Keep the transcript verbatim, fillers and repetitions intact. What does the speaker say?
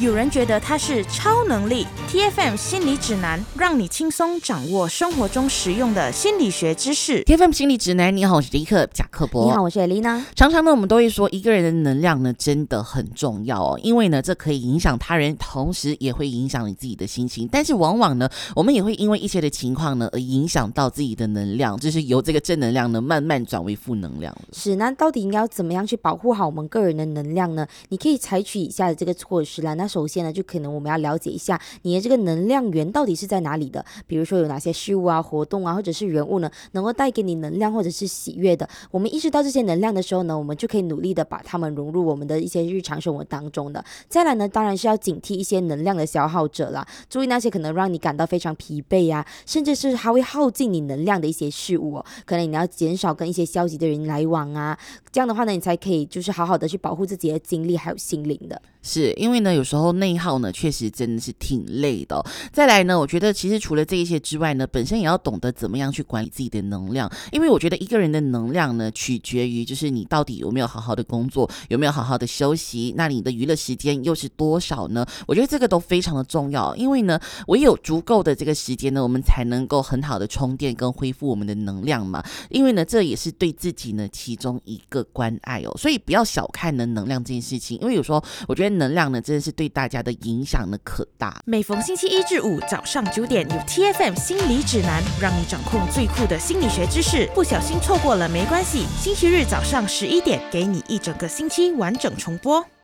有人觉得它是超能力。 T F M 心理指南，让你轻松掌握生活中实用的心理学知识。 T F M 心理指南，你好，我是迪克贾克伯。 你好，我是 Elena。 常常呢我们都会说一个人的能量呢真的很重要哦，因为呢这可以影响他人，同时也会影响你自己的心情。但是往往呢我们也会因为一些的情况呢而影响到自己的能量，就是由这个正能量呢慢慢转为负能量了。 是，那到底应该要怎么样去保护好我们个人的能量呢？你可以采取以下的这个措施啦。那首先呢，就可能我们要了解一下你的这个能量源到底是在哪里的，比如说有哪些事物啊、活动啊，或者是人物呢，能够带给你能量或者是喜悦的。我们意识到这些能量的时候呢，我们就可以努力的把它们融入我们的一些日常生活当中的。再来呢，当然是要警惕一些能量的消耗者啦，注意那些可能让你感到非常疲惫啊，甚至是还会耗尽你能量的一些事物哦。可能你要减少跟一些消极的人来往啊，这样的话呢，你才可以就是好好的去保护自己的精力还有心灵的。 是因为呢有时候内耗呢确实真的是挺累的哦。再来呢，我觉得其实除了这一些之外呢，本身也要懂得怎么样去管理自己的能量，因为我觉得一个人的能量呢取决于就是你到底有没有好好的工作，有没有好好的休息，那你的娱乐时间又是多少呢？我觉得这个都非常的重要，因为呢唯有足够的这个时间呢，我们才能够很好的充电跟恢复我们的能量嘛，因为呢这也是对自己呢其中一个关爱哦。所以不要小看呢能量这件事情，因为有时候我觉得能量呢真的是对大家的影响呢可大。 每逢星期一至五早上九点，有 T F M 心理指南，让你掌控最酷的心理学知识。不小心错过了没关系，星期日早上十一点，给你一整个星期完整重播。